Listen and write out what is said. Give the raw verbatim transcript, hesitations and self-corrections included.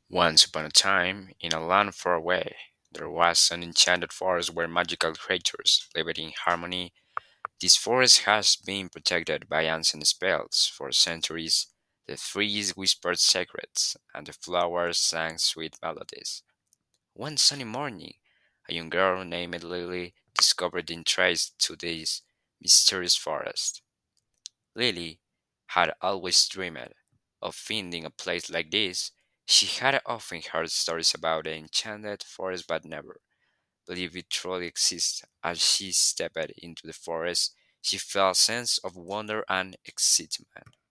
Once upon a time, in a land far away, there was an enchanted forest where magical creatures lived in harmony. This forest has been protected by ancient spells for centuries. The trees whispered secrets, and the flowers sang sweet melodies. One sunny morning, a young girl named Lily discovered the entrance to this mysterious forest. Lily had always dreamed of finding a place like this. She had often heard stories about the enchanted forest but never believed it truly exists. As she stepped into the forest, she felt a sense of wonder and excitement.